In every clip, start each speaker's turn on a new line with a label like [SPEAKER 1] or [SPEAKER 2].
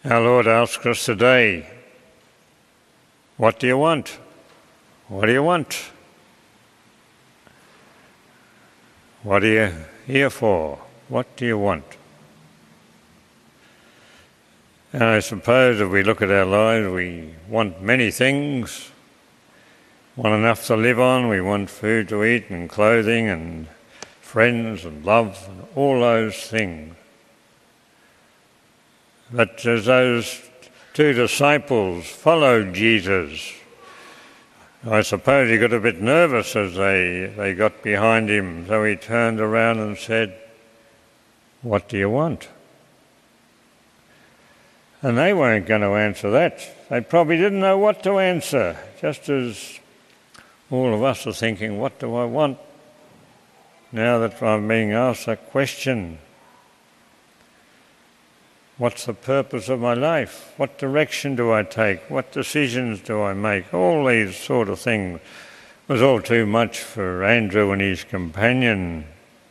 [SPEAKER 1] Our Lord asks us today, what do you want? What do you want? What are you here for? What do you want? And I suppose if we look at our lives, we want many things. Want enough to live on, we want food to eat and clothing and friends and love and all those things. But as those two disciples followed Jesus, I suppose he got a bit nervous as they got behind him, so he turned around and said, "What do you want?" And they weren't going to answer that. They probably didn't know what to answer, just as all of us are thinking, what do I want? Now that I'm being asked that question, what's the purpose of my life? What direction do I take? What decisions do I make? All these sort of things was all too much for Andrew and his companion.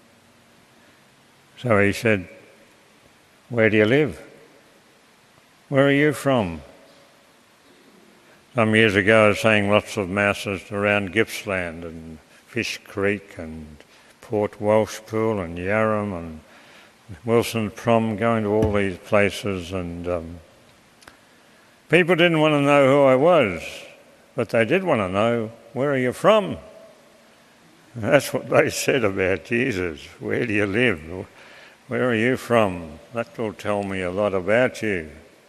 [SPEAKER 1] So he said, "Where do you live? Where are you from?" Some years ago I was saying lots of masses around Gippsland and Fish Creek and Port Welshpool and Yarram and Wilson's Prom, going to all these places, and people didn't want to know who I was, but they did want to know, where are you from? And that's what they said about Jesus. Where do you live? Where are you from? That will tell me a lot about you.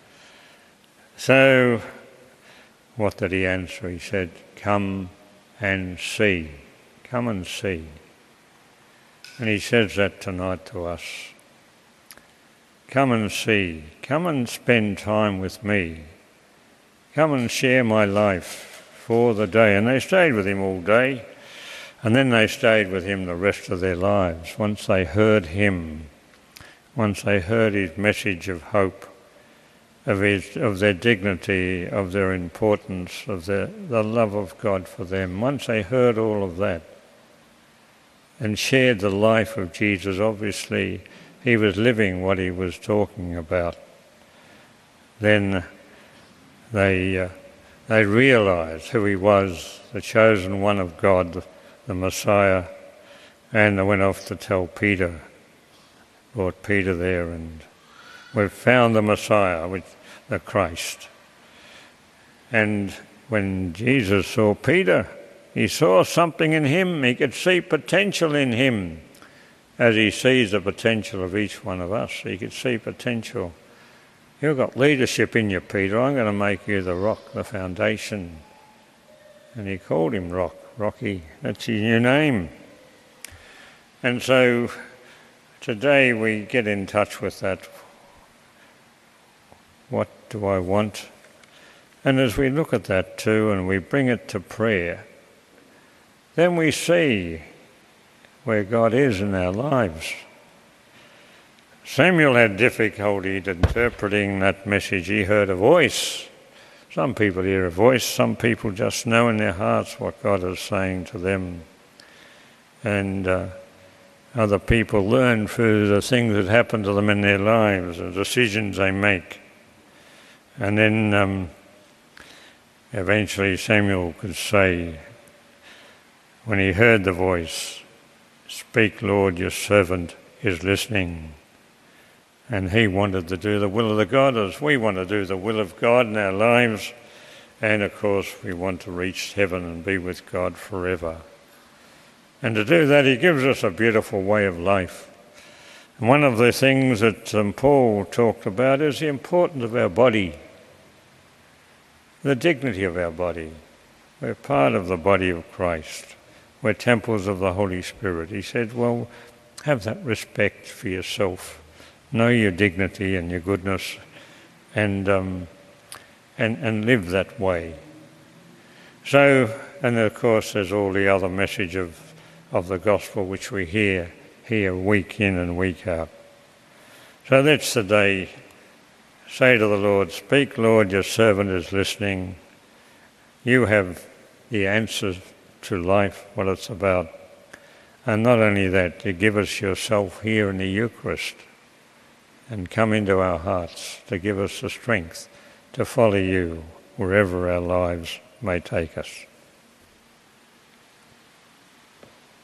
[SPEAKER 1] So, what did he answer? He said, "Come and see. Come and see." And he says that tonight to us. Come and see. Come and spend time with me. Come and share my life for the day. And they stayed with him all day. And then they stayed with him the rest of their lives. Once they heard him, once they heard his message of hope, of their dignity, of their importance, of the love of God for them. Once they heard all of that and shared the life of Jesus, obviously he was living what he was talking about, then they realised who he was, the chosen one of God, the Messiah, and they went off to tell Peter, brought Peter there, and we've found the Messiah, the Christ. And when Jesus saw Peter, he saw something in him. He could see potential in him, as he sees the potential of each one of us. He could see potential. You've got leadership in you, Peter. I'm going to make you the rock, the foundation. And he called him Rock, Rocky. That's his new name. And so today we get in touch with that. What do I want? And as we look at that too and we bring it to prayer, then we see where God is in our lives. Samuel had difficulty interpreting that message. He heard a voice. Some people hear a voice, some people just know in their hearts what God is saying to them. And other people learn through the things that happen to them in their lives, the decisions they make. And then eventually Samuel could say, when he heard the voice, "Speak, Lord, your servant is listening." And he wanted to do the will of the God as we want to do the will of God in our lives. And of course we want to reach heaven and be with God forever. And to do that he gives us a beautiful way of life. And one of the things that Paul talked about is the importance of our body, the dignity of our body. We're part of the body of Christ. We're temples of the Holy Spirit. He said, well, have that respect for yourself. Know your dignity and your goodness and live that way. So, and of course there's all the other message of the gospel which we hear week in and week out. So that's the day. Say to the Lord, "Speak, Lord, your servant is listening." You have the answers to life, what it's about. And not only that, you give us yourself here in the Eucharist. and come into our hearts to give us the strength to follow you wherever our lives may take us.